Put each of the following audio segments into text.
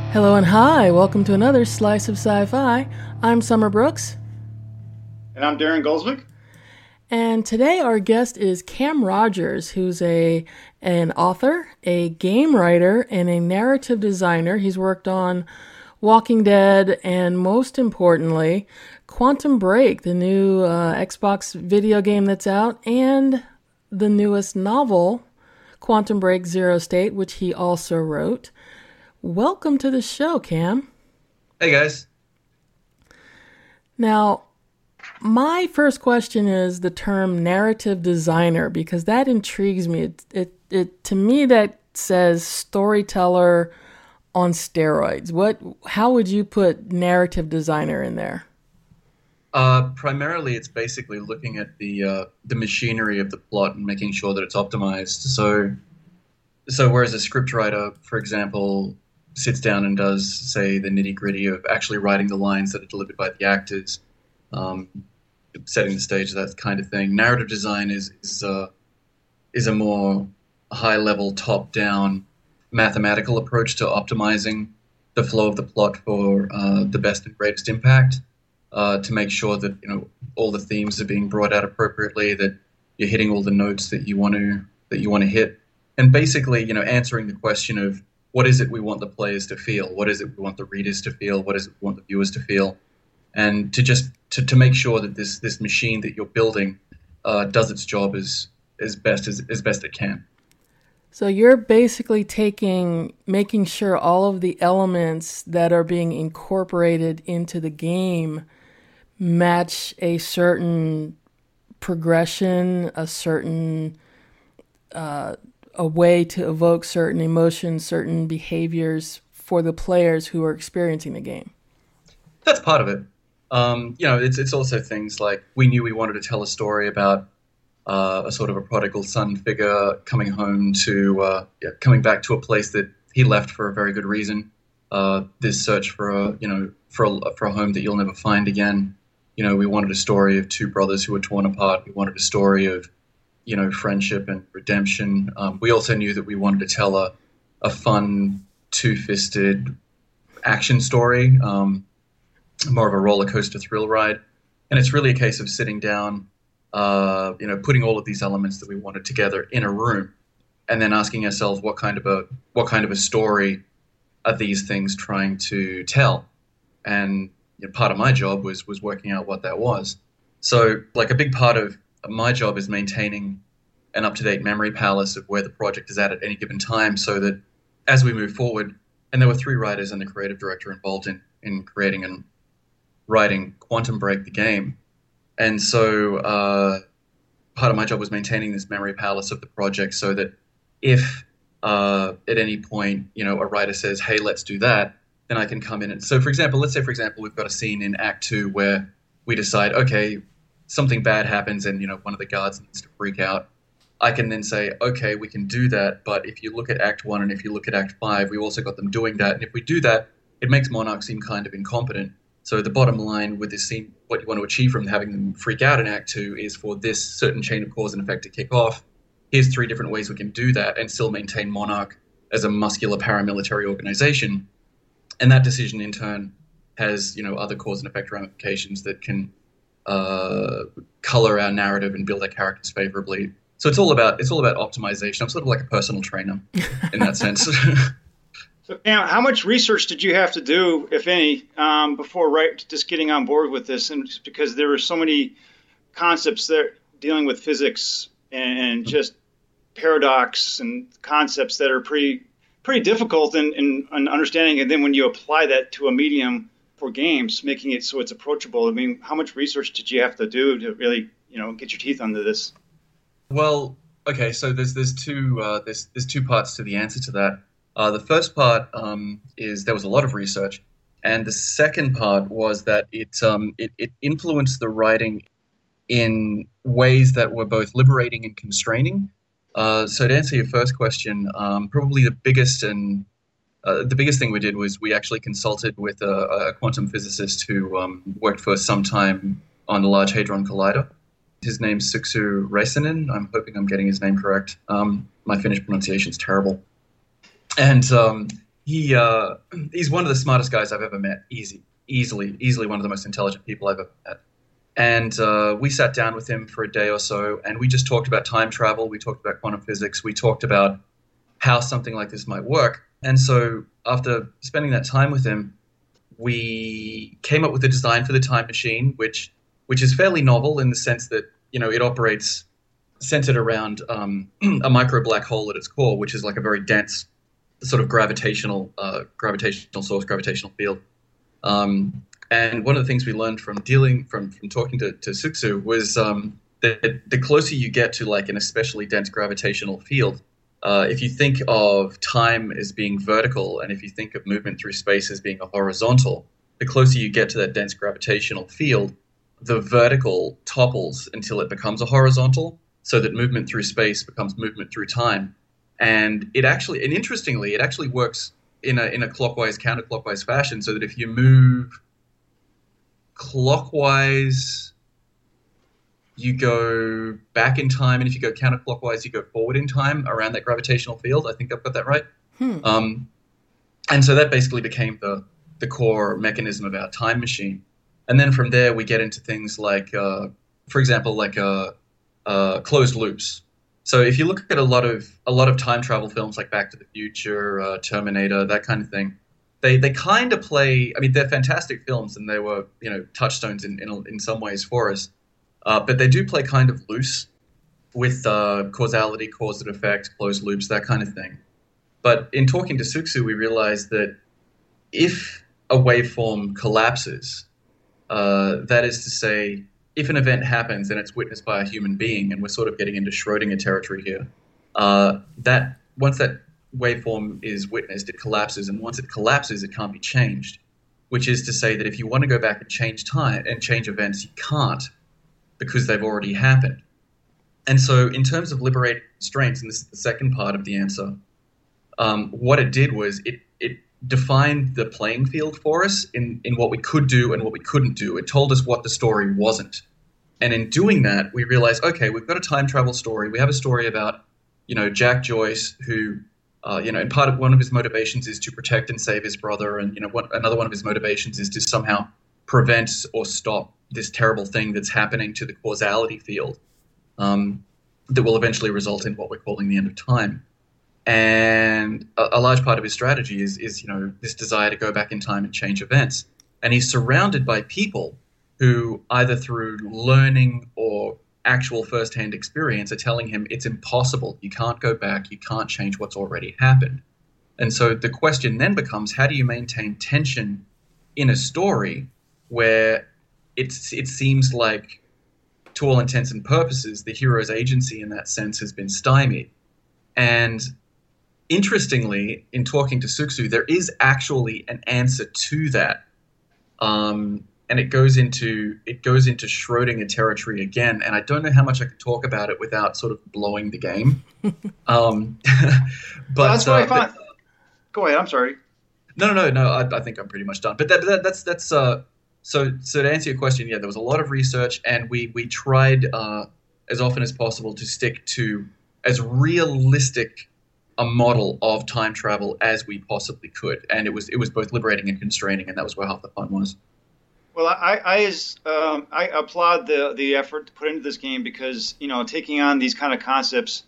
Hello and hi, welcome to another Slice of Sci-Fi. I'm Summer Brooks. And I'm Darren Goldswick. And today our guest is Cam Rogers, who's an author, a game writer, and a narrative designer. He's worked on Walking Dead and, most importantly, Quantum Break, the new Xbox video game that's out, and the newest novel, Quantum Break Zero State, which he also wrote. Welcome to the show, Cam. Hey, guys. Now, my first question is the term narrative designer, because that intrigues me. It to me, that says storyteller on steroids. How would you put narrative designer in there? Primarily, it's basically looking at the machinery of the plot and making sure that it's optimized. So whereas a scriptwriter, for example, sits down and does, say, the nitty-gritty of actually writing the lines that are delivered by the actors, setting the stage, that kind of thing. Narrative design is a more high-level, top-down, mathematical approach to optimizing the flow of the plot for the best and greatest impact, to make sure that all the themes are being brought out appropriately, that you're hitting all the notes that you want to hit, and basically, answering the question of what is it we want the players to feel, what is it we want the readers to feel, what is it we want the viewers to feel, and to make sure that this machine that you're building does its job as best it can. So you're basically making sure all of the elements that are being incorporated into the game match a certain progression, a certain a way to evoke certain emotions, certain behaviors for the players who are experiencing the game. That's part of it. It's also things like we knew we wanted to tell a story about a sort of a prodigal son figure coming back to a place that he left for a very good reason. This search for a home that you'll never find again. We wanted a story of two brothers who were torn apart. We wanted a story of friendship and redemption. We also knew that we wanted to tell a fun, two-fisted action story, more of a roller coaster thrill ride. And it's really a case of sitting down, putting all of these elements that we wanted together in a room, and then asking ourselves what kind of a story are these things trying to tell. And part of my job was working out what that was. So, like, a big part of my job is maintaining an up-to-date memory palace of where the project is at any given time, so that as we move forward, and there were 3 writers and the creative director involved in creating and writing Quantum Break the game. And so part of my job was maintaining this memory palace of the project, so that if at any point, a writer says, hey, let's do that, then I can come in. And so, let's say, we've got a scene in Act 2 where we decide, okay, something bad happens and, one of the guards needs to freak out. I can then say, okay, we can do that, but if you look at Act 1 and if you look at Act 5, we also got them doing that. And if we do that, it makes Monarch seem kind of incompetent. So the bottom line with this scene, what you want to achieve from having them freak out in Act 2 is for this certain chain of cause and effect to kick off. Here's 3 different ways we can do that and still maintain Monarch as a muscular paramilitary organization. And that decision, in turn, has, other cause and effect ramifications that can color our narrative and build our characters favorably. So it's all about optimization. I'm sort of like a personal trainer in that sense. So, Pam, how much research did you have to do, if any, before just getting on board with this? And because there were so many concepts there dealing with physics and just paradox and concepts that are pretty difficult in understanding. And then when you apply that to a medium for games, making it so it's approachable. I mean, how much research did you have to do to really, get your teeth under this? Well, okay, so there's two parts to the answer to that. The first part is there was a lot of research, and the second part was that it influenced the writing in ways that were both liberating and constraining. So to answer your first question, probably the biggest thing we did was we actually consulted with a quantum physicist who worked for some time on the Large Hadron Collider. His name's Suksu Räisänen. I'm hoping I'm getting his name correct. My Finnish pronunciation is terrible. And he's one of the smartest guys I've ever met. Easily one of the most intelligent people I've ever met. And we sat down with him for a day or so, and we just talked about time travel. We talked about quantum physics. We talked about how something like this might work. And so after spending that time with him, we came up with a design for the time machine, which is fairly novel in the sense that, it operates centered around a micro black hole at its core, which is like a very dense sort of gravitational source, gravitational field. And one of the things we learned from talking to Suksu was that the closer you get to like an especially dense gravitational field, if you think of time as being vertical and if you think of movement through space as being a horizontal, the closer you get to that dense gravitational field, the vertical topples until it becomes a horizontal, so that movement through space becomes movement through time. And interestingly, it actually works in a clockwise, counterclockwise fashion, so that if you move clockwise, you go back in time, and if you go counterclockwise, you go forward in time around that gravitational field. I think I've got that right. And so that basically became the core mechanism of our time machine. And then from there, we get into things like, for example, like closed loops. So if you look at a lot of time travel films like Back to the Future, Terminator, that kind of thing, they kind of play. I mean, they're fantastic films, and they were touchstones in some ways for us. But they do play kind of loose with causality, cause and effect, closed loops, that kind of thing. But in talking to Suksu, we realized that if a waveform collapses, that is to say, if an event happens and it's witnessed by a human being, and we're sort of getting into Schrodinger territory here, that once that waveform is witnessed, it collapses, and once it collapses, it can't be changed. Which is to say that if you want to go back and change time and change events, you can't, because they've already happened. And so in terms of liberating constraints, and this is the second part of the answer, what it did was it defined the playing field for us in what we could do and what we couldn't do. It told us what the story wasn't. And in doing that, we realized, okay, we've got a time travel story. We have a story about, Jack Joyce, who, and one of his motivations is to protect and save his brother. And, another one of his motivations is to somehow prevent or stop this terrible thing that's happening to the causality field that will eventually result in what we're calling the end of time. And a large part of his strategy is this desire to go back in time and change events. And he's surrounded by people who, either through learning or actual first-hand experience, are telling him it's impossible. You can't go back. You can't change what's already happened. And so the question then becomes, how do you maintain tension in a story where it seems like, to all intents and purposes, the hero's agency in that sense has been stymied? And interestingly, in talking to Suksu, there is actually an answer to that, and it goes into Schrodinger territory again. And I don't know how much I can talk about it without sort of blowing the game. But that's what I found. Go ahead. I'm sorry. No. I think I'm pretty much done. But that's so to answer your question, yeah, there was a lot of research, and we tried as often as possible to stick to as realistic a model of time travel as we possibly could, and it was both liberating and constraining, and that was where half the fun was. Well, I applaud the effort to put into this game, because taking on these kind of concepts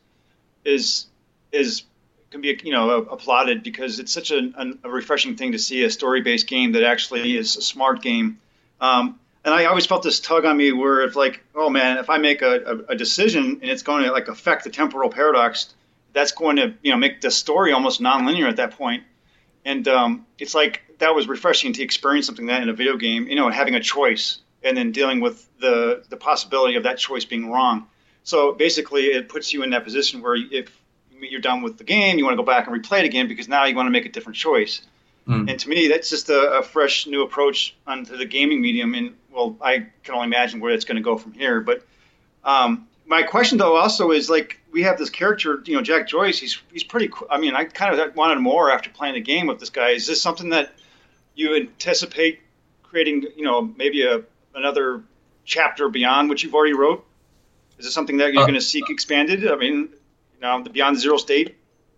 can be applauded, because it's such a refreshing thing to see a story-based game that actually is a smart game. And I always felt this tug on me where it's like, oh man, if I make a decision and it's going to like affect the temporal paradox, that's going to make the story almost nonlinear at that point. And it's like that was refreshing to experience something like that in a video game, having a choice and then dealing with the possibility of that choice being wrong. So basically, it puts you in that position where if you're done with the game, you want to go back and replay it again, because now you want to make a different choice. And to me, that's just a fresh new approach onto the gaming medium. And well, I can only imagine where it's going to go from here. But my question, though, also is, like, we have this character, Jack Joyce. He's pretty cool. I mean, I kind of wanted more after playing the game with this guy. Is this something that you anticipate creating, maybe another chapter beyond what you've already wrote? Is it something that you're going to seek expanded? I mean, the Beyond Zero State?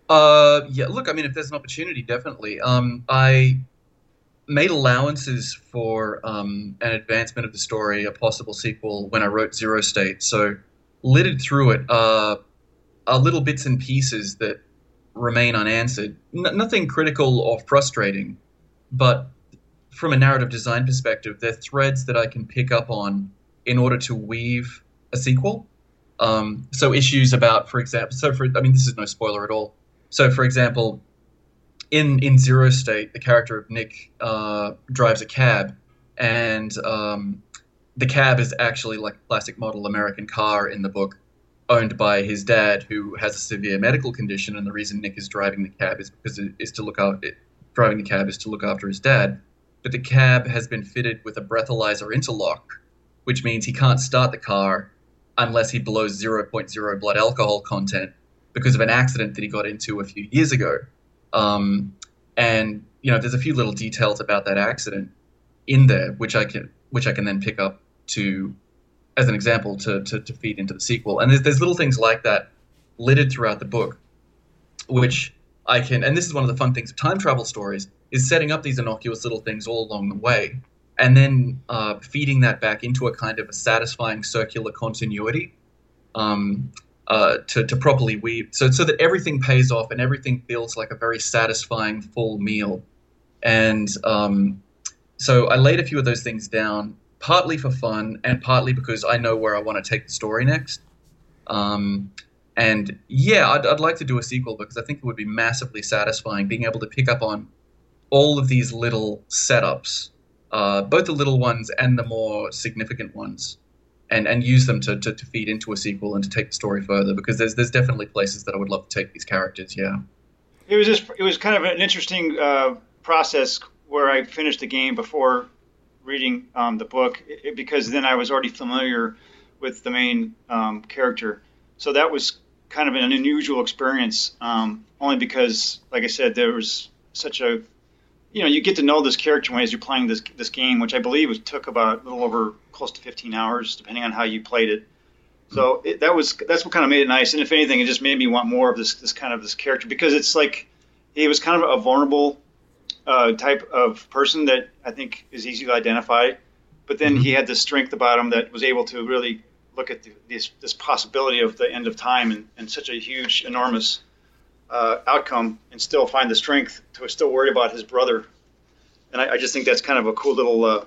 Yeah. Look, I mean, if there's an opportunity, definitely. I made allowances for an advancement of the story, a possible sequel, when I wrote Zero State. So littered through it are little bits and pieces that remain unanswered. Nothing critical or frustrating, but from a narrative design perspective, they're threads that I can pick up on in order to weave a sequel. So issues about, for example, I mean, this is no spoiler at all. So, for example, in Zero State, the character of Nick drives a cab, and the cab is actually like a plastic model American car in the book, owned by his dad, who has a severe medical condition, and the reason Nick is driving the cab is because it is to look out. Driving the cab is to look after his dad, but the cab has been fitted with a breathalyzer interlock, which means he can't start the car unless he blows zero point 0.0 blood alcohol content because of an accident that he got into a few years ago. And there's a few little details about that accident in there, which I can then pick up to as an example to feed into the sequel. And there's little things like that littered throughout the book, which I can. And this is one of the fun things of time travel stories, is setting up these innocuous little things all along the way, and then feeding that back into a kind of a satisfying circular continuity. To properly weave, so that everything pays off and everything feels like a very satisfying full meal. And so I laid a few of those things down, partly for fun and partly because I know where I want to take the story next. And yeah, I'd like to do a sequel because I think it would be massively satisfying being able to pick up on all of these little setups, both the little ones and the more significant ones, and use them to feed into a sequel and to take the story further, because there's definitely places that I would love to take these characters. Yeah. It was kind of an interesting process where I finished the game before reading the book, because then I was already familiar with the main character. So that was kind of an unusual experience, only because, like I said, there was such a, you get to know this character as you're playing this game, which I believe took about a little over close to 15 hours, depending on how you played it. So that's what kind of made it nice. And if anything, it just made me want more of this character, because it's like he was kind of a vulnerable type of person that I think is easy to identify. But then he had this strength about him that was able to really look at this possibility of the end of time and such a huge, enormous outcome, and still find the strength to still worry about his brother. And I just think that's kind of a cool little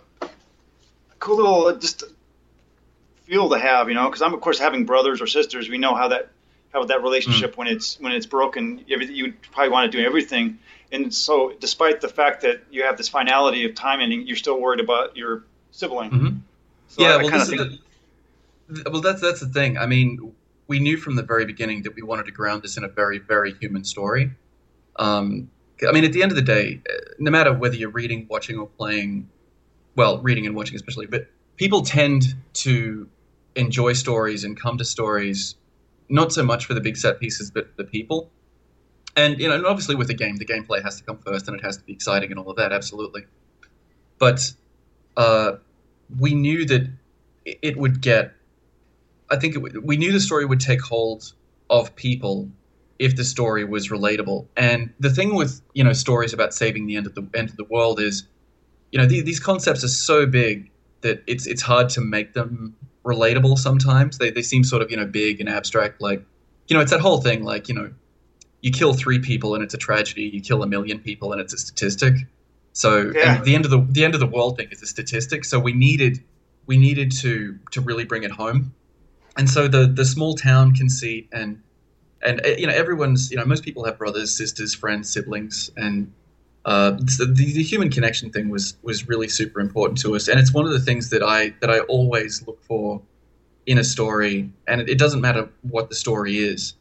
just feel to have, because I'm, of course, having brothers or sisters. We know how that relationship, when it's broken, you probably want to do everything. And so despite the fact that you have this finality of time ending, you're still worried about your sibling. Mm-hmm. So yeah, that's the thing. I mean, we knew from the very beginning that we wanted to ground this in a very, very human story. I mean, at the end of the day, no matter whether you're reading, watching, or playing, well, reading and watching especially, but people tend to enjoy stories and come to stories not so much for the big set pieces, but the people. And, and obviously with the gameplay has to come first, and it has to be exciting and all of that, absolutely. But we knew that it would get, we knew the story would take hold of people if the story was relatable. And the thing with, stories about saving the end of the world is, these concepts are so big that it's hard to make them relatable sometimes. They seem sort of, big and abstract, like, it's that whole thing, like, you kill 3 people and it's a tragedy, you kill 1 million people and it's a statistic. So and the end of the world thing is a statistic. So we needed to really bring it home. And so the small town conceit and everyone's, most people have brothers, sisters, friends, siblings, and the human connection thing was really super important to us. And it's one of the things that I always look for in a story, and it doesn't matter what the story is.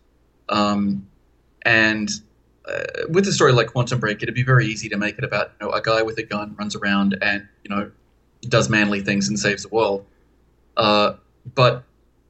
And with a story like Quantum Break, it'd be very easy to make it about a guy with a gun runs around and does manly things and saves the world. But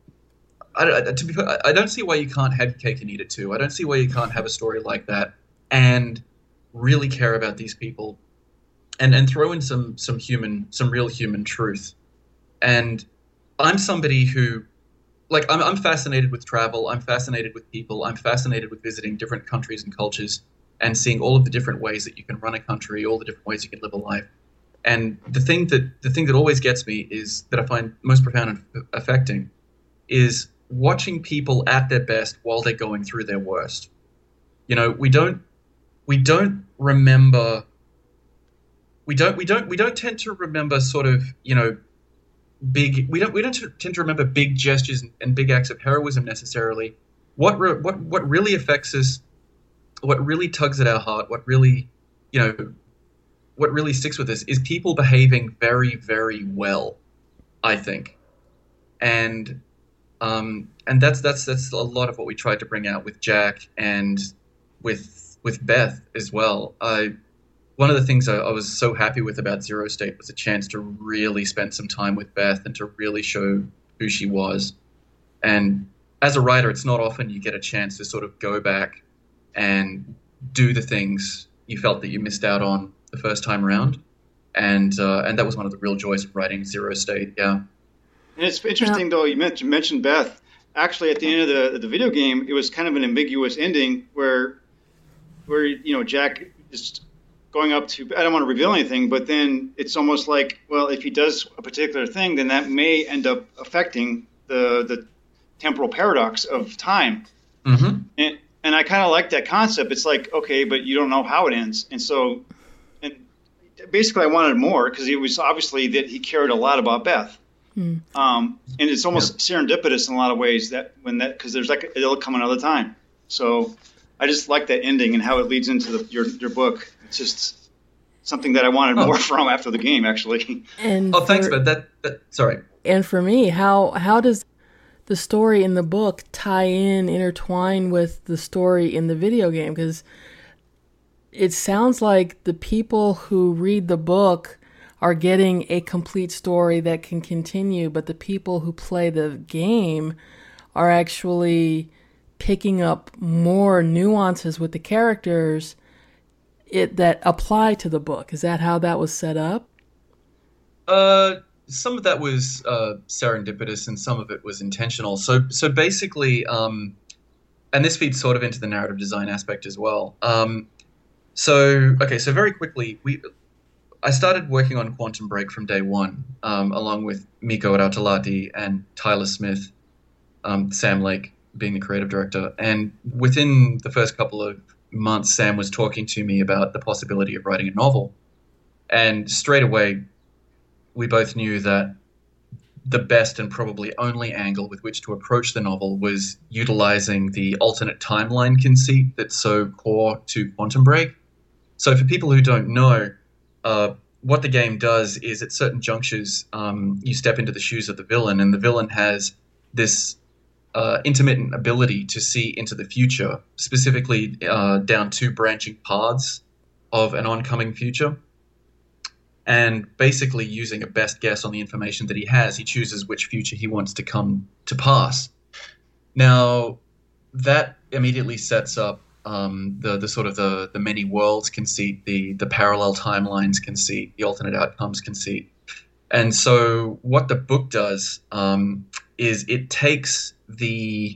I don't see why you can't have your cake and eat it too. I don't see why you can't have a story like that and really care about these people, and throw in some real human truth. And I'm somebody who like I'm fascinated with travel. I'm fascinated with people. I'm fascinated with visiting different countries and cultures and seeing all of the different ways that you can run a country, all the different ways you can live a life. And the thing that always gets me is that I find most profound and affecting is watching people at their best while they're going through their worst. You know, we don't remember we don't tend to remember sort of, you know, big we don't tend to remember big gestures and big acts of heroism necessarily. What really affects us, what really tugs at our heart, you know, what really sticks with us is people behaving very, very well, I think. And and that's a lot of what we tried to bring out with Jack and with Beth as well. One of the things I was so happy with about Zero State was a chance to really spend some time with Beth and to really show who she was. And as a writer, it's not often you get a chance to sort of go back and do the things you felt that you missed out on the first time around. And that was one of the real joys of writing Zero State. Yeah. And it's interesting, though, you mentioned Beth. Actually, at the end of the video game, it was kind of an ambiguous ending where you know, Jack is going up to, I don't want to reveal anything, but then it's almost like, well, if he does a particular thing, then that may end up affecting the temporal paradox of time. Mm-hmm. And I kind of like that concept. It's like, okay, but you don't know how it ends. And so, and basically I wanted more because it was obviously that he cared a lot about Beth. And it's almost serendipitous in a lot of ways because there's like, it'll come another time. So I just like that ending and how it leads into your book. It's just something that I wanted more from after the game, actually. And thanks, but that sorry. And for me, how does the story in the book intertwine with the story in the video game? Because it sounds like the people who read the book are getting a complete story that can continue, but the people who play the game are actually picking up more nuances with the characters that apply to the book. Is that how that was set up? Some of that was serendipitous and some of it was intentional. So basically, and this feeds sort of into the narrative design aspect as well. So very quickly, I started working on Quantum Break from day one, along with Miko Rautalati and Tyler Smith, Sam Lake being the creative director. And within the first couple of months, Sam was talking to me about the possibility of writing a novel. And straight away, we both knew that the best and probably only angle with which to approach the novel was utilizing the alternate timeline conceit that's so core to Quantum Break. So for people who don't know, what the game does is at certain junctures, you step into the shoes of the villain, and the villain has this intermittent ability to see into the future, specifically down two branching paths of an oncoming future. And basically using a best guess on the information that he has, he chooses which future he wants to come to pass. Now, that immediately sets up the sort of the many worlds conceit, the parallel timelines conceit, the alternate outcomes conceit. And so what the book does is it takes the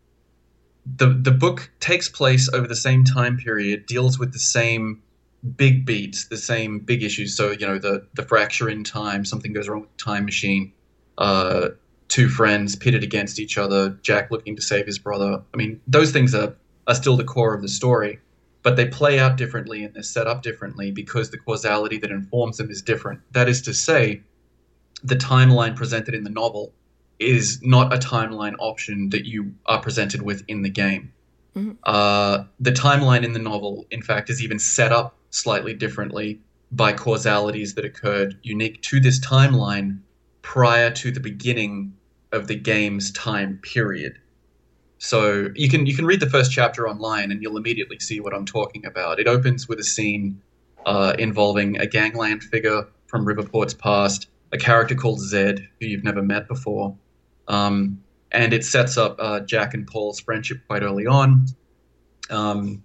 book takes place over the same time period, deals with the same big beats, the same big issues. So, you know, the fracture in time, something goes wrong with the time machine, two friends pitted against each other, Jack looking to save his brother. I mean, those things are still the core of the story, but they play out differently and they're set up differently because the causality that informs them is different. That is to say, the timeline presented in the novel is not a timeline option that you are presented with in the game. Mm-hmm. The timeline in the novel, in fact, is even set up slightly differently by causalities that occurred unique to this timeline prior to the beginning of the game's time period. So you can read the first chapter online and you'll immediately see what I'm talking about. It opens with a scene involving a gangland figure from Riverport's past, a character called Zed, who you've never met before. And it sets up Jack and Paul's friendship quite early on. So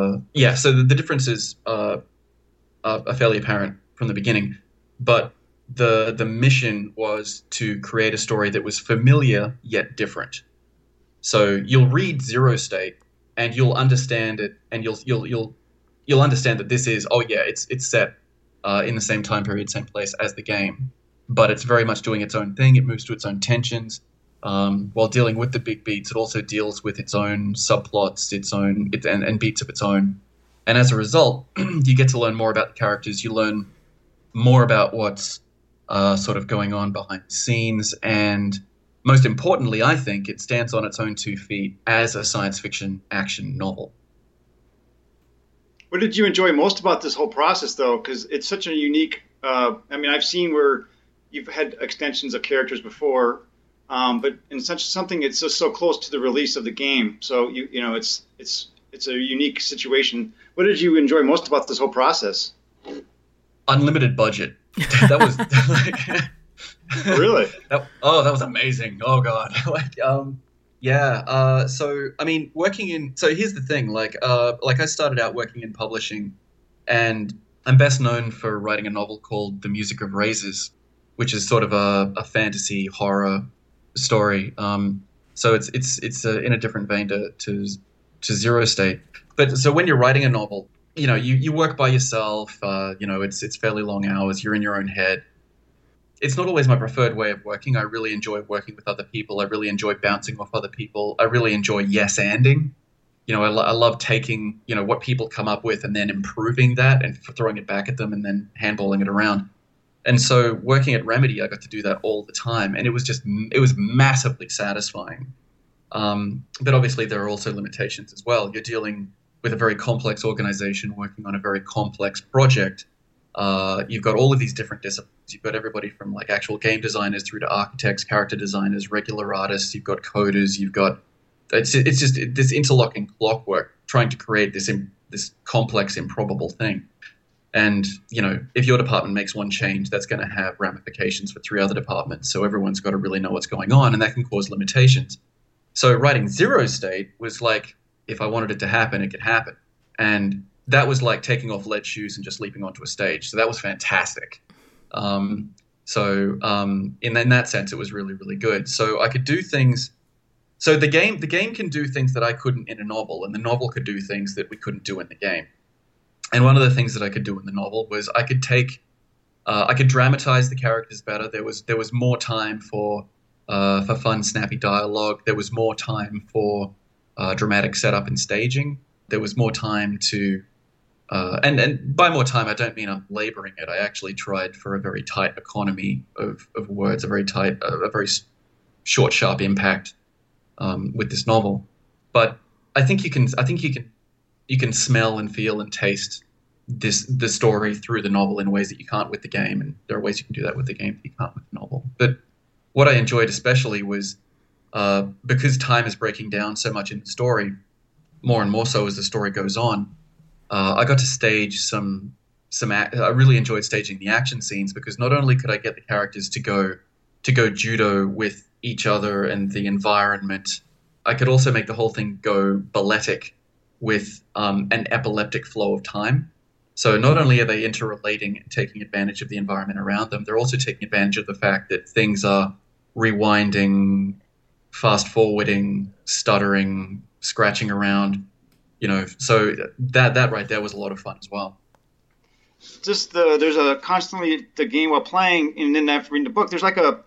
the differences are fairly apparent from the beginning. But the mission was to create a story that was familiar yet different. So you'll read Zero State and you'll understand it, and you'll understand that this is, oh yeah, it's set in the same time period, same place as the game, but it's very much doing its own thing. It moves to its own tensions. While dealing with the big beats, it also deals with its own subplots, and beats of its own. And as a result, you get to learn more about the characters. You learn more about what's sort of going on behind the scenes, and most importantly, I think it stands on its own 2 feet as a science fiction action novel. What did you enjoy most about this whole process, though? Because it's such a unique. I mean, I've seen where you've had extensions of characters before, but in such something, it's just so close to the release of the game. So you know, it's a unique situation. What did you enjoy most about this whole process? Unlimited budget. That was like, really. That was amazing. Oh God. So I mean, so here's the thing, like I started out working in publishing, and I'm best known for writing a novel called The Music of Razors, which is sort of a fantasy horror story. So it's in a different vein to Zero State. But so when you're writing a novel, you know, you work by yourself, you know, it's fairly long hours, you're in your own head. It's not always my preferred way of working. I really enjoy working with other people. I really enjoy bouncing off other people. I really enjoy yes-anding. You know, I love taking, you know, what people come up with and then improving that and throwing it back at them and then handballing it around. And so working at Remedy, I got to do that all the time. And it was massively satisfying. But obviously there are also limitations as well. You're dealing with a very complex organization working on a very complex project. You've got all of these different disciplines. You've got everybody from like actual game designers through to architects, character designers, regular artists. You've got coders. It's just this interlocking clockwork trying to create this complex, improbable thing. And, you know, if your department makes one change, that's going to have ramifications for 3 other departments. So everyone's got to really know what's going on, and that can cause limitations. So writing Zero State was like, if I wanted it to happen, it could happen. And that was like taking off lead shoes and just leaping onto a stage. So that was fantastic. In that sense, it was really, really good. So I could do things. So the game can do things that I couldn't in a novel, and the novel could do things that we couldn't do in the game. And one of the things that I could do in the novel was I could dramatize the characters better. There was more time for fun, snappy dialogue. There was more time for dramatic setup and staging. There was more time to, and by more time, I don't mean I'm laboring it. I actually tried for a very tight economy of words, a very short, sharp impact with this novel. But I think you can smell and feel and taste the story through the novel in ways that you can't with the game, and there are ways you can do that with the game that you can't with the novel. But what I enjoyed especially was because time is breaking down so much in the story, more and more so as the story goes on, I got to stage I really enjoyed staging the action scenes, because not only could I get the characters to go judo with each other and the environment, I could also make the whole thing go balletic with an epileptic flow of time. So not only are they interrelating and taking advantage of the environment around them, they're also taking advantage of the fact that things are rewinding, fast forwarding, stuttering, scratching around, you know. So that right there was a lot of fun as well. Just there's a constantly the game while playing, and then after reading the book, there's like a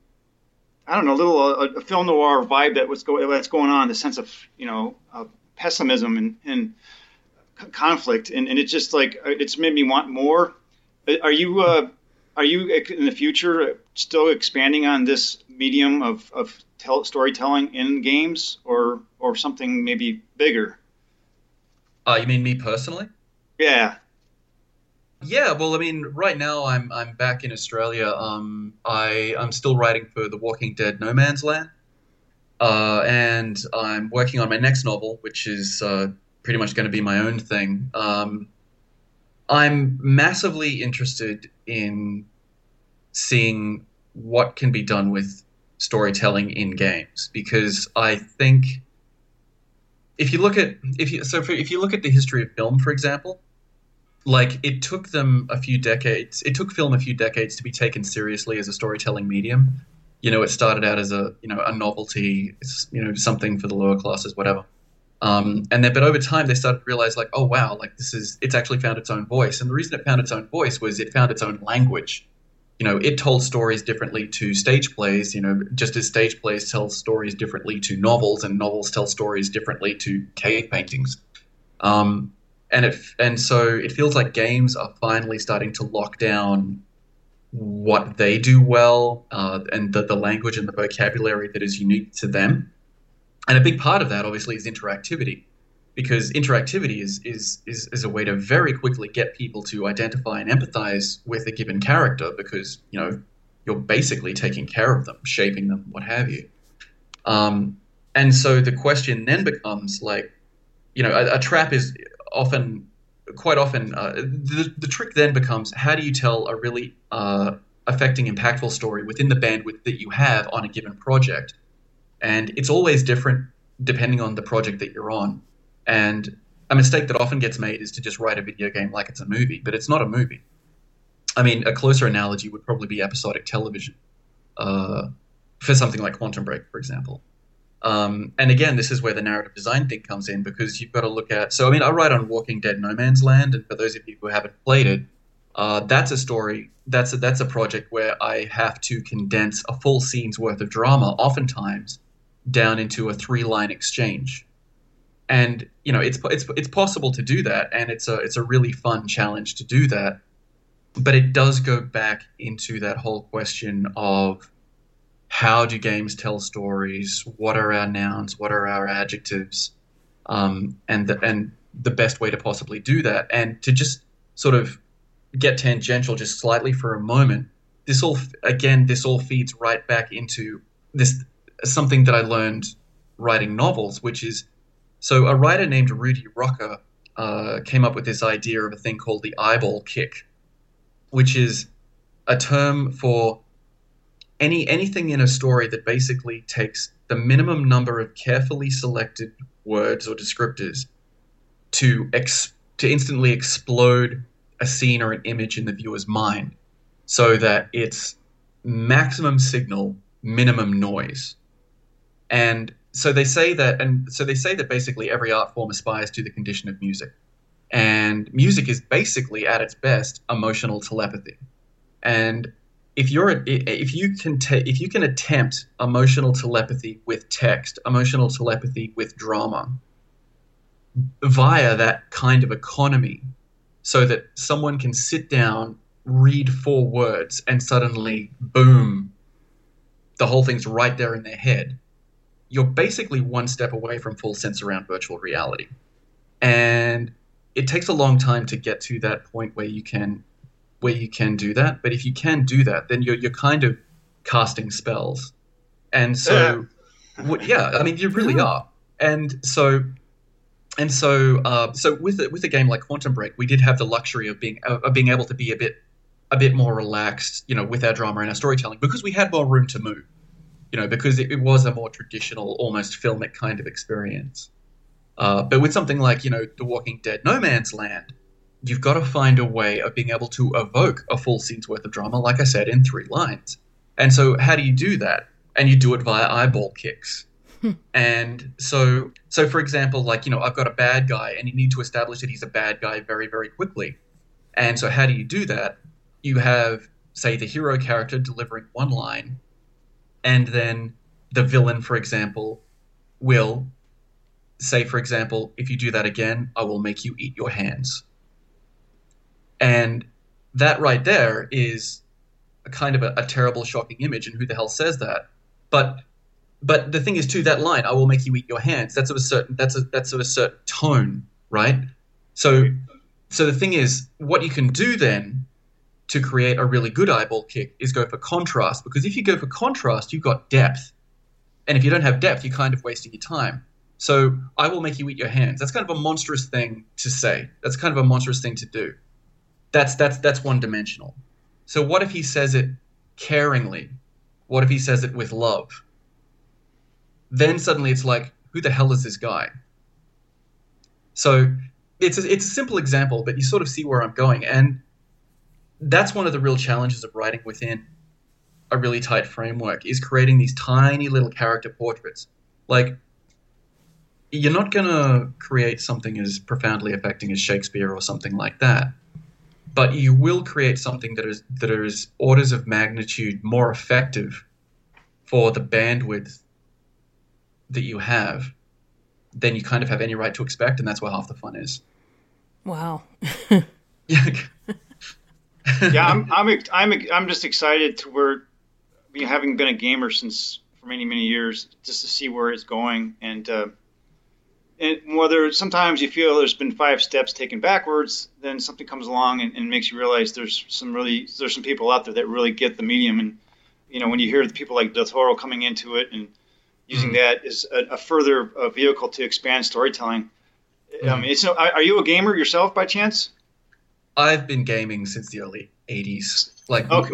film noir vibe that's going on, the sense of, you know, pessimism and conflict, and it's just like it's made me want more. Are you in the future still expanding on this medium of storytelling in games, or something maybe bigger? You mean me personally? Yeah. Yeah, well, I mean, right now I'm back in Australia. I'm still writing for The Walking Dead: No Man's Land, and I'm working on my next novel, which is pretty much going to be my own thing. I'm massively interested in seeing what can be done with storytelling in games, because I think if you look at the history of film, for example, like it took them a few decades. It took film a few decades to be taken seriously as a storytelling medium. It started out as a novelty, something for the lower classes, whatever. And then, but over time, they started to realize, like, oh wow, like it's actually found its own voice. And the reason it found its own voice was it found its own language. It told stories differently to stage plays, just as stage plays tell stories differently to novels, and novels tell stories differently to cave paintings. And so it feels like games are finally starting to lock down what they do well, and the language and the vocabulary that is unique to them. And a big part of that, obviously, is interactivity, because interactivity is a way to very quickly get people to identify and empathize with a given character, because you're basically taking care of them, shaping them, what have you. And so the question then becomes, like, a trap is quite often the trick then becomes, how do you tell a really affecting, impactful story within the bandwidth that you have on a given project? And it's always different depending on the project that you're on. And a mistake that often gets made is to just write a video game like it's a movie, but it's not a movie. I mean, a closer analogy would probably be episodic television, for something like Quantum Break, for example. And again, this is where the narrative design thing comes in, because you've got to look at... So, I mean, I write on Walking Dead No Man's Land, and for those of you who haven't played it, that's a story, that's a project where I have to condense a full scene's worth of drama, oftentimes, down into a 3-line exchange. And it's possible to do that, and it's a really fun challenge to do that. But it does go back into that whole question of, how do games tell stories? What are our nouns? What are our adjectives? And the best way to possibly do that. And to just sort of get tangential just slightly for a moment, this all feeds right back into this, something that I learned writing novels, which is, so a writer named Rudy Rucker came up with this idea of a thing called the eyeball kick, which is a term for anything in a story that basically takes the minimum number of carefully selected words or descriptors to instantly explode a scene or an image in the viewer's mind, so that it's maximum signal, minimum noise. And so they say that basically every art form aspires to the condition of music. And music is basically, at its best, emotional telepathy. And if you can attempt emotional telepathy with text, emotional telepathy with drama, via that kind of economy, so that someone can sit down, read 4 words, and suddenly, boom, the whole thing's right there in their head, you're basically one step away from full sense around virtual reality. And it takes a long time to get to that point where you can do that. But if you can do that, then you're kind of casting spells. And so, yeah, I mean, you really are. And so with a game like Quantum Break, we did have the luxury of being able to be a bit more relaxed, with our drama and our storytelling, because we had more room to move, because it was a more traditional, almost filmic kind of experience. But with something like, The Walking Dead No Man's Land, you've got to find a way of being able to evoke a full scene's worth of drama, like I said, in 3 lines. And so how do you do that? And you do it via eyeball kicks. And so for example, like, I've got a bad guy, and you need to establish that he's a bad guy very, very quickly. And so how do you do that? You have, say, the hero character delivering 1 line, and then the villain, for example, will say, for example, if you do that again, I will make you eat your hands. And that right there is a kind of a terrible, shocking image, and who the hell says that? But the thing is, too, that line, I will make you eat your hands, that's of a certain tone, right? So the thing is, what you can do then to create a really good eyeball kick is go for contrast, because if you go for contrast, you've got depth. And if you don't have depth, you're kind of wasting your time. So I will make you eat your hands. That's kind of a monstrous thing to say. That's kind of a monstrous thing to do. That's one-dimensional. So what if he says it caringly? What if he says it with love? Then suddenly it's like, who the hell is this guy? So it's a simple example, but you sort of see where I'm going, and that's one of the real challenges of writing within a really tight framework is creating these tiny little character portraits. Like, you're not going to create something as profoundly affecting as Shakespeare or something like that, but you will create something that is orders of magnitude more effective for the bandwidth that you have than you kind of have any right to expect, and that's where half the fun is. Wow. Yeah. Yeah, I'm just excited to where, having been a gamer for many years, just to see where it's going, and whether sometimes you feel there's been 5 steps taken backwards, then something comes along and makes you realize there's some people out there that really get the medium, and when you hear the people like Del Toro coming into it and using that as a further vehicle to expand storytelling. Are you a gamer yourself by chance? I've been gaming since the early 80s. Like, okay,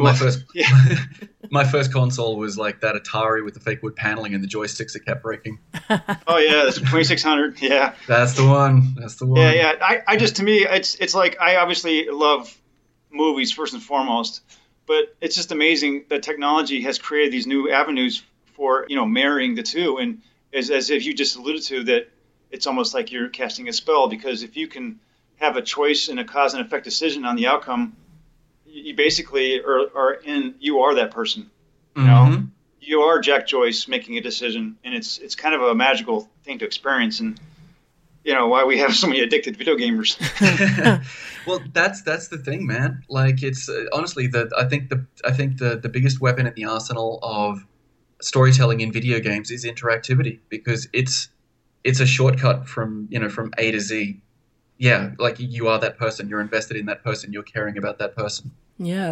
my first console was like that Atari with the fake wood paneling and the joysticks that kept breaking. Oh yeah, that's 2600. Yeah, that's the one. Yeah. To me, it's like, I obviously love movies first and foremost, but it's just amazing that technology has created these new avenues for marrying the two, and as if you just alluded to, that it's almost like you're casting a spell, because if you can have a choice and a cause and effect decision on the outcome, you basically you are that person. You are Jack Joyce making a decision, and it's kind of a magical thing to experience, and why we have so many addicted video gamers. Well, that's the thing, man. Like, it's honestly I think the biggest weapon in the arsenal of storytelling in video games is interactivity, because it's a shortcut from A to Z. Yeah, like, you are that person. You're invested in that person. You're caring about that person. Yeah.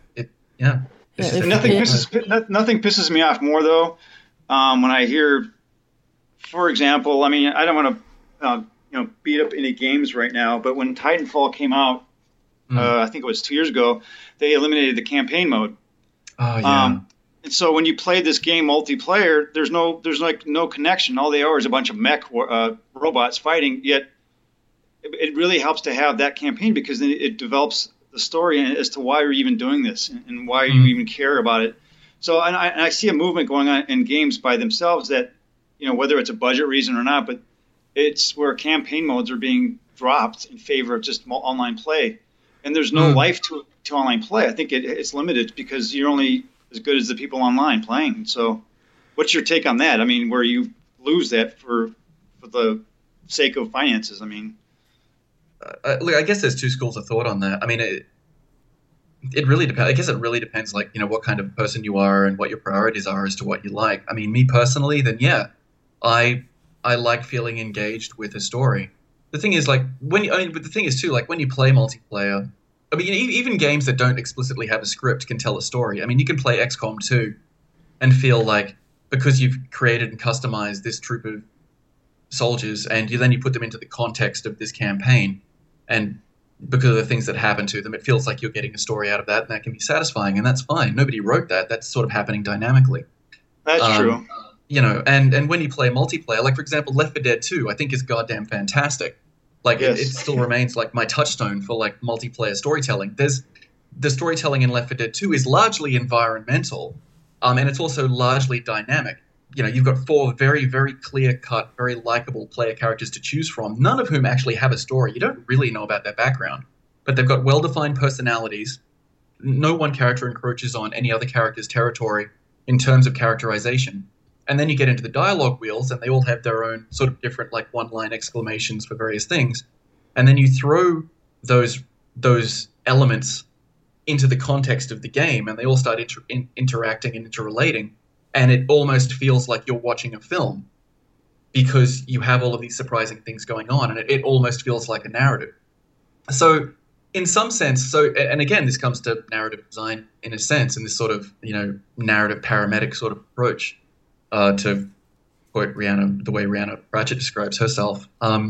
Nothing pisses me off more, though, when I hear, for example, I don't want to beat up any games right now, but when Titanfall came out, I think it was 2 years ago, they eliminated the campaign mode. Oh yeah. And so when you play this game multiplayer, there's no connection. All they are is a bunch of mech robots fighting. Yet it really helps to have that campaign, because then it develops the story as to why you're even doing this and why you even care about it. So, and I see a movement going on in games by themselves that, whether it's a budget reason or not, but it's where campaign modes are being dropped in favor of just online play. And there's no life to online play. I think it's limited because you're only as good as the people online playing. So what's your take on that? Where you lose that for the sake of finances? Look, I guess there's two schools of thought on that. It really depends. I guess it really depends, like, what kind of person you are and what your priorities are as to what you like. Me personally, then yeah, I like feeling engaged with a story. The thing is, like, but the thing is too, like, when you play multiplayer, even games that don't explicitly have a script can tell a story. You can play XCOM 2 and feel like, because you've created and customized this troop of soldiers, and then you put them into the context of this campaign, and because of the things that happen to them, it feels like you're getting a story out of that, and that can be satisfying, and that's fine. Nobody wrote that. That's sort of happening dynamically. That's true. And when you play multiplayer, like, for example, Left 4 Dead 2, I think is goddamn fantastic. Like, yes. It still remains like my touchstone for, like, multiplayer storytelling. The storytelling in Left 4 Dead 2 is largely environmental, and it's also largely dynamic. You've got 4 very, very clear-cut, very likable player characters to choose from, none of whom actually have a story. You don't really know about their background, but they've got well-defined personalities. No one character encroaches on any other character's territory in terms of characterization. And then you get into the dialogue wheels, and they all have their own sort of different, like, one-line exclamations for various things. And then you throw those elements into the context of the game, and they all start interacting and interrelating. And it almost feels like you're watching a film, because you have all of these surprising things going on, and it almost feels like a narrative. So in some sense, and again, this comes to narrative design in a sense, in this sort of, narrative paramedic sort of approach, to quote Rihanna, the way Rihanna Pratchett describes herself,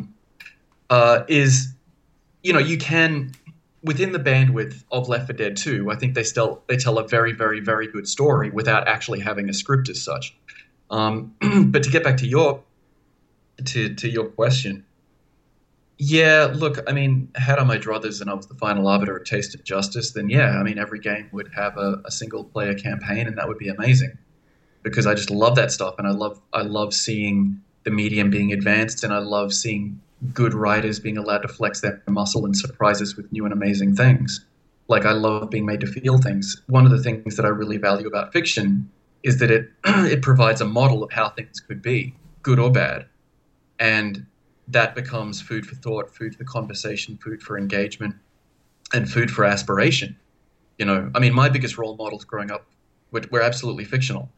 is, you can, within the bandwidth of Left 4 Dead 2, I think they tell a very, very, very good story without actually having a script as such. But to get back to your question, Yeah, look, I mean, had I my druthers and I was the final arbiter of taste and justice, then yeah, I mean, every game would have a single player campaign, and that would be amazing because I just love that stuff, and I love seeing the medium being advanced, and I love seeing good writers being allowed to flex their muscle and surprise us with new and amazing things. Like I love being made to feel things. One of the things that I really value about fiction is that it it provides a model of how things could be, good or bad, and that becomes food for thought, food for conversation, food for engagement, and food for aspiration. I mean, my biggest role models growing up were absolutely fictional,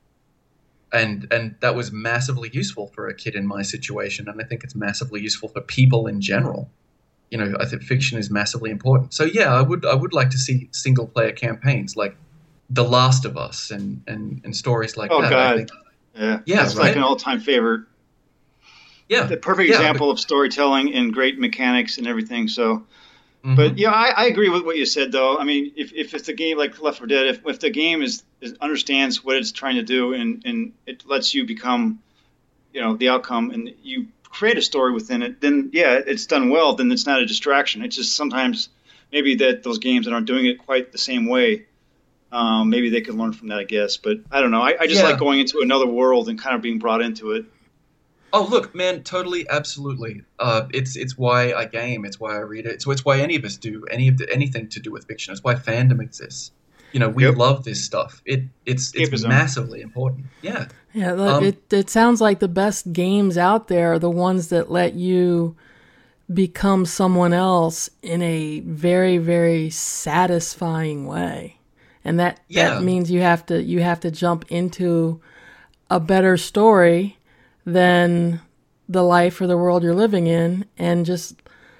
and that was massively useful for a kid in my situation, and I think it's massively useful for people in general. I think fiction is massively important. So yeah, I would like to see single player campaigns like The Last of Us and stories like Oh that. I God, think yeah, yeah, that's like right? an all-time favorite. Yeah. The perfect Yeah. example of storytelling and great mechanics and everything. So, but Hmm. yeah, I agree with what you said, though. I mean, if it's a game like Left 4 Dead, if the game is understands what it's trying to do and it lets you become, the outcome, and you create a story within it, then yeah, it's done well. Then it's not a distraction. It's just sometimes maybe that those games that aren't doing it quite the same way. Maybe they could learn from that, I guess. But I don't know. I just like Yeah. going into another world and kind of being brought into it. Oh, look, man, totally, absolutely. It's why I game. It's why I read it. So it's why any of us do anything to do with fiction. It's why fandom exists. We Yep. love this stuff. It's Escapism. massively important. Yeah. Yeah, Um. it sounds like the best games out there are the ones that let you become someone else in a very, very satisfying way. And that Yeah. means you have to jump into a better story than the life or the world you're living in and just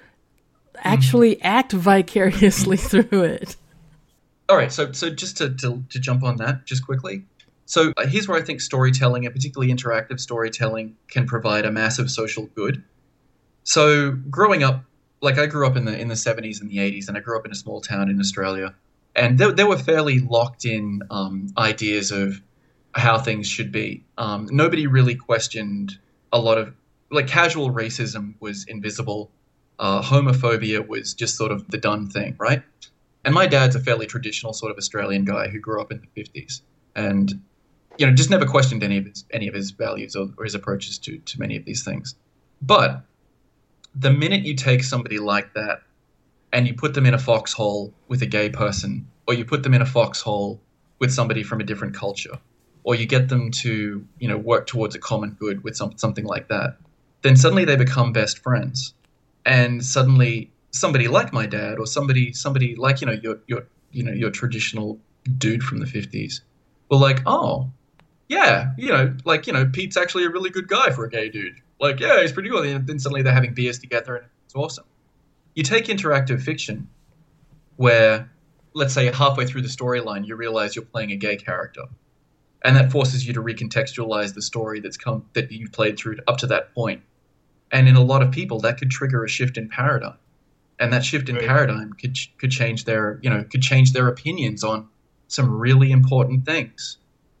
Mhm. actually act vicariously through it. All right. So just to jump on that just quickly. So here's where I think storytelling, and particularly interactive storytelling, can provide a massive social good. So growing up, like I grew up in the 70s and the 80s, and I grew up in a small town in Australia, and there were fairly locked in ideas of how things should be. Nobody really questioned a lot of like casual racism was invisible. Homophobia was just sort of the done thing, right? And my dad's a fairly traditional sort of Australian guy who grew up in the 50s, and just never questioned any of his values or his approaches to many of these things. But the minute you take somebody like that and you put them in a foxhole with a gay person, or you put them in a foxhole with somebody from a different culture, or you get them to, work towards a common good with something like that, then suddenly they become best friends. And suddenly somebody like my dad, or somebody like, your traditional dude from the 50s, will like, oh, yeah, like, Pete's actually a really good guy for a gay dude. Like, yeah, he's pretty good. And then suddenly they're having beers together and it's awesome. You take interactive fiction where, let's say, halfway through the storyline, you realize you're playing a gay character. And that forces you to recontextualize the story that you've played through up to that point. And in a lot of people, that could trigger a shift in paradigm. And that shift in Right. paradigm could change their opinions on some really important things.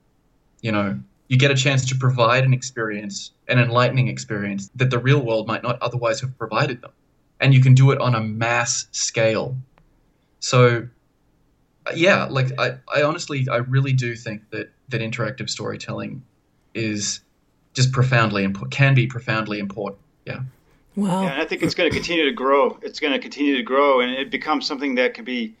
You get a chance to provide an experience, an enlightening experience that the real world might not otherwise have provided them. And you can do it on a mass scale. So, yeah, like I honestly, I really do think that interactive storytelling is just profoundly important, can be profoundly important. Yeah. Yeah, Wow. and I think it's going to continue to grow. It's going to continue to grow, and it becomes something that can be,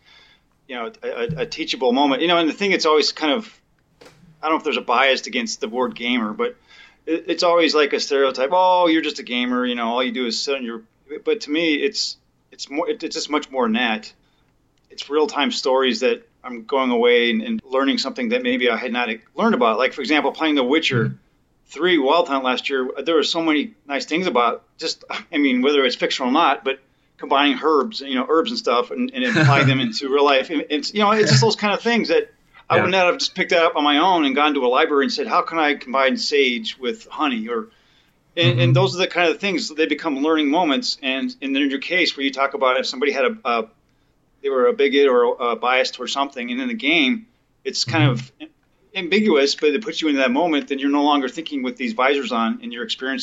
a teachable moment. And the thing, it's always kind of, I don't know if there's a bias against the word gamer, but it's always like a stereotype. Oh, you're just a gamer. All you do is sit on your. But to me, it's more. It's just much more than that. It's real time stories that I'm going away and learning something that maybe I had not learned about. Like, for example, playing The Witcher Mhm. 3 Wild Hunt last year, there were so many nice things about just, I mean, whether it's fictional or not, but combining herbs and stuff and applying them into real life. And it's just those kind of things that I would Yeah. not have just picked that up on my own and gone to a library and said, how can I combine sage with honey? And Hmm. those are the kind of things that they become learning moments. And then in your case where you talk about if somebody had they were a bigot or a bias towards something, and in the game, it's kind Hmm. of ambiguous, but it puts you into that moment. Then you're no longer thinking with these visors on, and you're experiencing.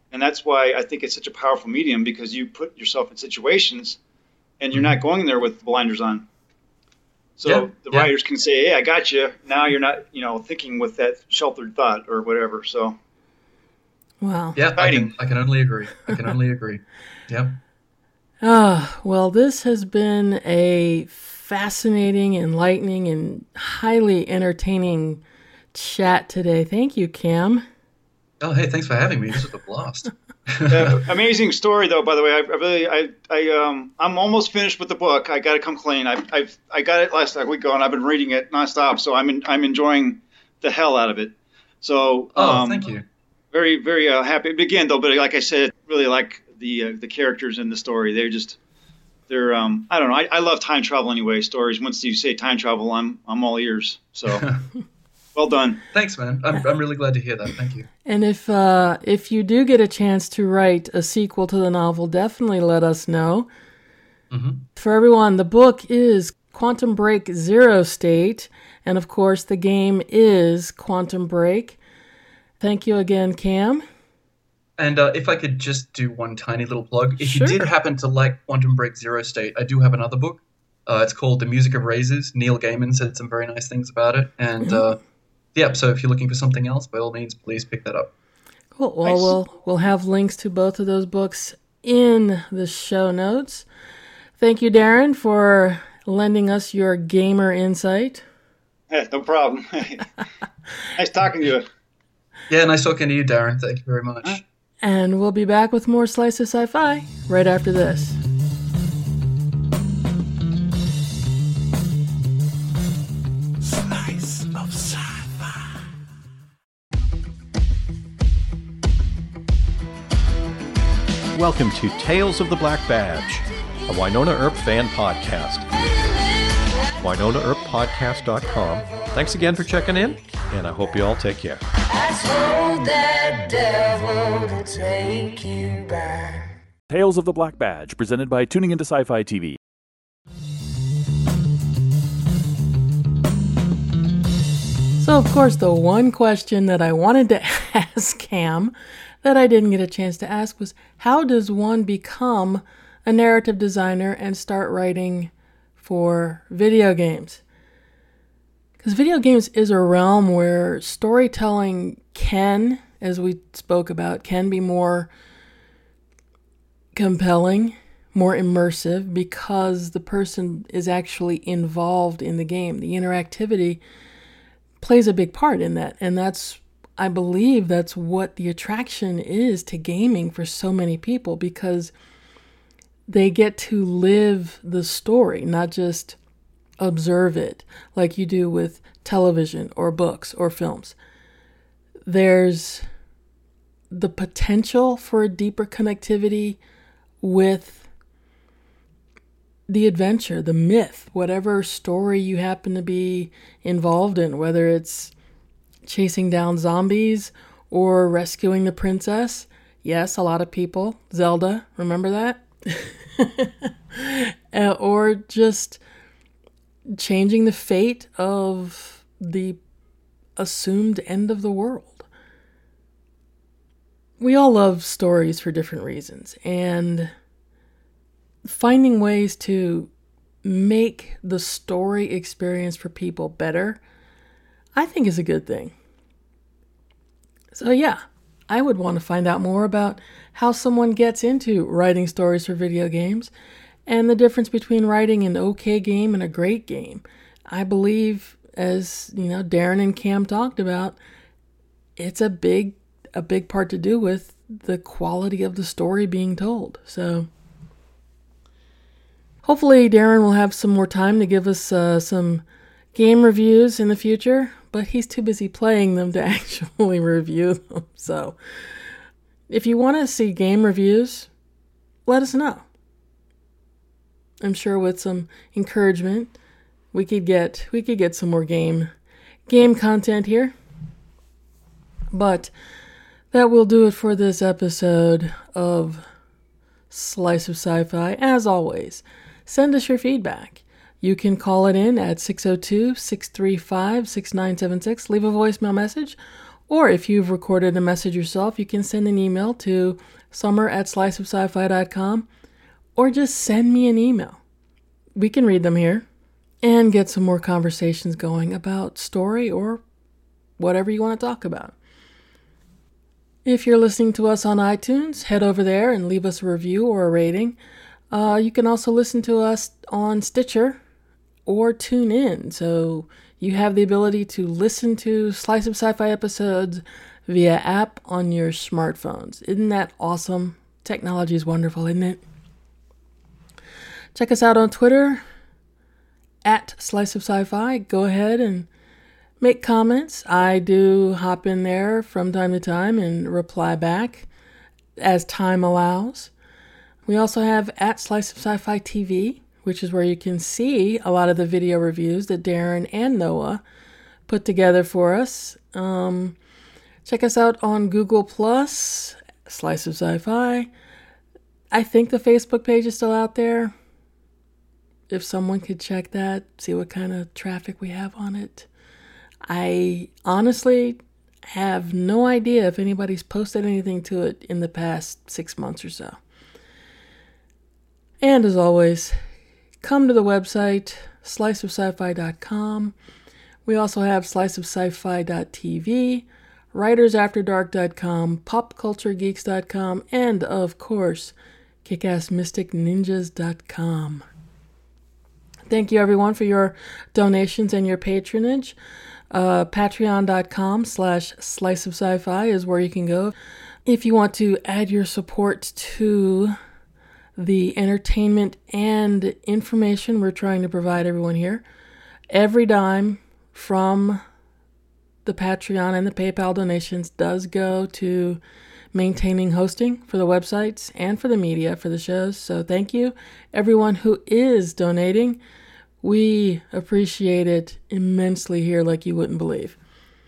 And that's why I think it's such a powerful medium, because you put yourself in situations and you're not going there with blinders on. So the writers can say, hey, I got you. Now you're not, thinking with that sheltered thought or whatever. So. Wow. Yeah, I can only agree. Yeah. Well, this has been a fascinating, enlightening, and highly entertaining chat today. Thank you, Cam. Oh, hey, thanks for having me. This was a blast. Amazing story, though. By the way, I'm almost finished with the book. I got to come clean. I got it last week ago, and I've been reading it nonstop. So I'm enjoying the hell out of it. So thank you. Very, very happy. Again, though, but like I said, really like the characters in the story. They're I don't know. I love time travel anyway. Stories. Once you say time travel, I'm all ears. So. Well done. Thanks, man. I'm really glad to hear that. Thank you. And if you do get a chance to write a sequel to the novel, definitely let us know. Mm-hmm. For everyone, the book is Quantum Break Zero State, and of course the game is Quantum Break. Thank you again, Cam. And if I could just do one tiny little plug. If Sure. you did happen to like Quantum Break Zero State, I do have another book. It's called The Music of Razors. Neil Gaiman said some very nice things about it. And so if you're looking for something else, by all means, please pick that up. Cool. Well, Nice. we'll have links to both of those books in the show notes. Thank you, Darren, for lending us your gamer insight. Yeah, no problem. Nice talking to you. Yeah, nice talking to you, Darren. Thank you very much. And we'll be back with more Slice of Sci-Fi right after this. Slice of Sci-Fi. Welcome to Tales of the Black Badge, a Winona Earp fan podcast. WinonaEarpPodcast.com. Thanks again for checking in, and I hope you all take care. I told that devil to take you back. Tales of the Black Badge, presented by Tuning Into Sci-Fi TV. So, of course, the one question that I wanted to ask Cam that I didn't get a chance to ask was, how does one become a narrative designer and start writing for video games? Because video games is a realm where storytelling can, as we spoke about, can be more compelling, more immersive, because the person is actually involved in the game. The interactivity plays a big part in that. And I believe that's what the attraction is to gaming for so many people, because they get to live the story, not just observe it like you do with television or books or films. There's the potential for a deeper connectivity with the adventure, the myth, whatever story you happen to be involved in, whether it's chasing down zombies or rescuing the princess. Yes, a lot of people. Zelda, remember that? Or just changing the fate of the assumed end of the world. We all love stories for different reasons, and finding ways to make the story experience for people better, I think, is a good thing. So yeah, I would want to find out more about how someone gets into writing stories for video games and the difference between writing an okay game and a great game. I believe, as Darren and Cam talked about, it's a big part to do with the quality of the story being told. So hopefully Darren will have some more time to give us some game reviews in the future, but he's too busy playing them to actually review them. So if you want to see game reviews, let us know. I'm sure with some encouragement, we could get some more game content here. But that will do it for this episode of Slice of Sci-Fi. As always, send us your feedback. You can call it in at 602-635-6976. Leave a voicemail message, Or if you've recorded a message yourself, you can send an email to summer@sliceofsci-fi.com, or just send me an email. We can read them here and get some more conversations going about story or whatever you want to talk about. If you're listening to us on iTunes, head over there and leave us a review or a rating. You can also listen to us on Stitcher or tune in. So you have the ability to listen to Slice of Sci-Fi episodes via app on your smartphones. Isn't that awesome? Technology is wonderful, isn't it? Check us out on Twitter @Slice of Sci-Fi. Go ahead and make comments. I do hop in there from time to time and reply back as time allows. We also have @Slice of Sci-Fi TV, which is where you can see a lot of the video reviews that Darren and Noah put together for us. Check us out on Google+, Slice of Sci-Fi. I think the Facebook page is still out there. If someone could check that, see what kind of traffic we have on it. I honestly have no idea if anybody's posted anything to it in the past 6 months or so. And as always, come to the website, sliceofsci-fi.com. We also have sliceofsci-fi.tv, writersafterdark.com, popculturegeeks.com, and of course, kickassmysticninjas.com. Thank you everyone for your donations and your patronage. Patreon.com/sliceofsci-fi is where you can go if you want to add your support to the entertainment and information we're trying to provide everyone here. Every dime from the Patreon and the PayPal donations does go to maintaining hosting for the websites and for the media for the shows. So thank you, everyone who is donating. We appreciate it immensely here like you wouldn't believe.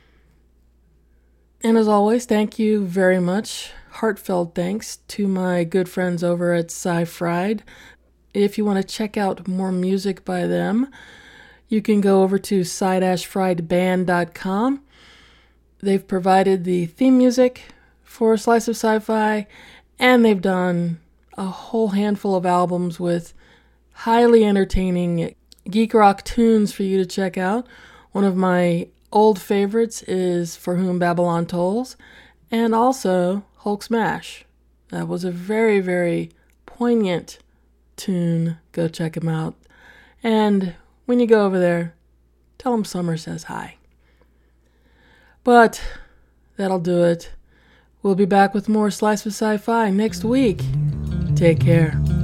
And as always, thank you very much. Heartfelt thanks to my good friends over at Sci-Fried. If you want to check out more music by them, you can go over to sci-friedband.com. They've provided the theme music for Slice of Sci-Fi, and they've done a whole handful of albums with highly entertaining geek rock tunes for you to check out. One of my old favorites is For Whom Babylon Tolls, and also Hulk Smash. That was a very, very poignant tune. Go check them out. And when you go over there, tell them Summer says hi. But that'll do it. We'll be back with more Slice of Sci-Fi next week. Take care.